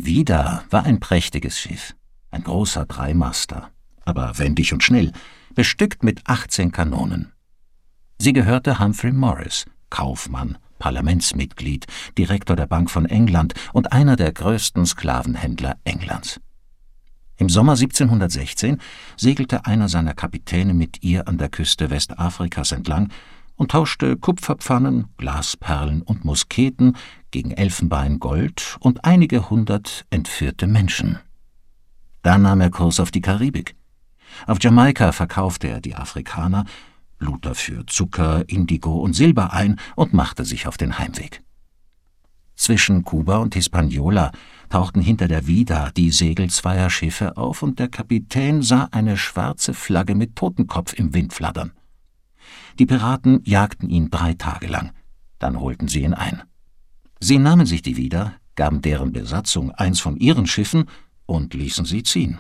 Die Vida war ein prächtiges Schiff, ein großer Dreimaster, aber wendig und schnell, bestückt mit 18 Kanonen. Sie gehörte Humphrey Morris, Kaufmann, Parlamentsmitglied, Direktor der Bank von England und einer der größten Sklavenhändler Englands. Im Sommer 1716 segelte einer seiner Kapitäne mit ihr an der Küste Westafrikas entlang und tauschte Kupferpfannen, Glasperlen und Musketen gegen Elfenbein, Gold und einige hundert entführte Menschen. Dann nahm er Kurs auf die Karibik. Auf Jamaika verkaufte er die Afrikaner, lud dafür Zucker, Indigo und Silber ein und machte sich auf den Heimweg. Zwischen Kuba und Hispaniola tauchten hinter der Vida die Segel zweier Schiffe auf und der Kapitän sah eine schwarze Flagge mit Totenkopf im Wind flattern. Die Piraten jagten ihn 3 Tage lang, dann holten sie ihn ein. Sie nahmen sich die Vida, gaben deren Besatzung eins von ihren Schiffen und ließen sie ziehen.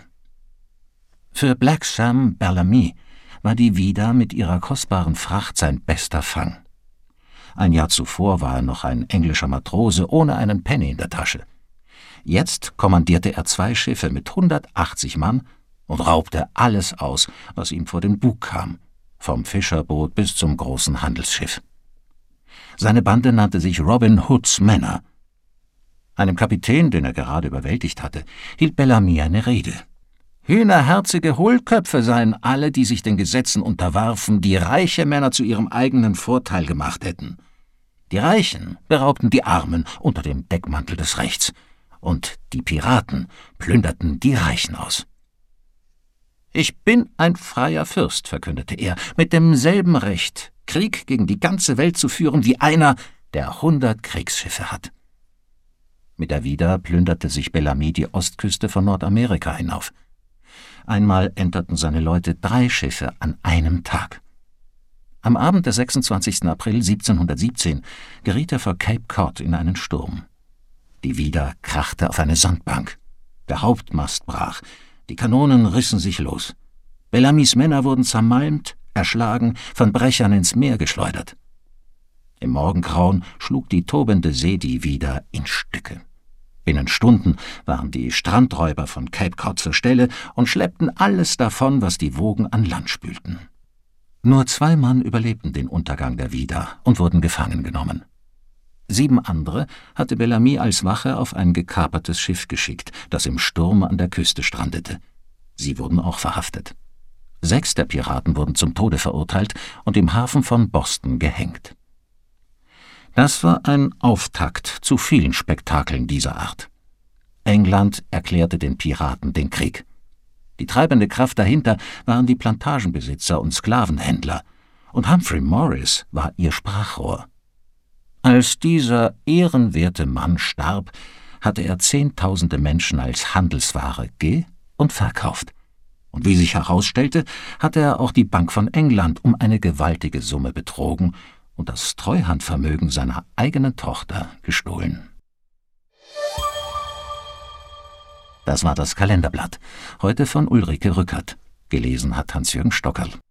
Für Black Sam Bellamy war die Vida mit ihrer kostbaren Fracht sein bester Fang. Ein Jahr zuvor war er noch ein englischer Matrose ohne einen Penny in der Tasche. Jetzt kommandierte er 2 Schiffe mit 180 Mann und raubte alles aus, was ihm vor den Bug kam, vom Fischerboot bis zum großen Handelsschiff. Seine Bande nannte sich Robin Hoods Männer. Einem Kapitän, den er gerade überwältigt hatte, hielt Bellamy eine Rede. Hühnerherzige Hohlköpfe seien alle, die sich den Gesetzen unterwarfen, die reiche Männer zu ihrem eigenen Vorteil gemacht hätten. Die Reichen beraubten die Armen unter dem Deckmantel des Rechts, und die Piraten plünderten die Reichen aus. »Ich bin ein freier Fürst«, verkündete er, »mit demselben Recht, Krieg gegen die ganze Welt zu führen, wie einer, der 100 Kriegsschiffe hat.« Mit der Vida plünderte sich Bellamy die Ostküste von Nordamerika hinauf. Einmal enterten seine Leute 3 Schiffe an einem Tag. Am Abend des 26. April 1717 geriet er vor Cape Cod in einen Sturm. Die Vida krachte auf eine Sandbank. Der Hauptmast brach. Die Kanonen rissen sich los. Bellamys Männer wurden zermalmt, erschlagen, von Brechern ins Meer geschleudert. Im Morgengrauen schlug die tobende See die Vida in Stücke. Binnen Stunden waren die Strandräuber von Cape Cod zur Stelle und schleppten alles davon, was die Wogen an Land spülten. Nur 2 Mann überlebten den Untergang der Vida und wurden gefangen genommen. 7 andere hatte Bellamy als Wache auf ein gekapertes Schiff geschickt, das im Sturm an der Küste strandete. Sie wurden auch verhaftet. 6 der Piraten wurden zum Tode verurteilt und im Hafen von Boston gehängt. Das war ein Auftakt zu vielen Spektakeln dieser Art. England erklärte den Piraten den Krieg. Die treibende Kraft dahinter waren die Plantagenbesitzer und Sklavenhändler, und Humphrey Morris war ihr Sprachrohr. Als dieser ehrenwerte Mann starb, hatte er Zehntausende Menschen als Handelsware ge- und verkauft. Und wie sich herausstellte, hatte er auch die Bank von England um eine gewaltige Summe betrogen und das Treuhandvermögen seiner eigenen Tochter gestohlen. Das war das Kalenderblatt, heute von Ulrike Rückert. Gelesen hat Hans-Jürgen Stockerl.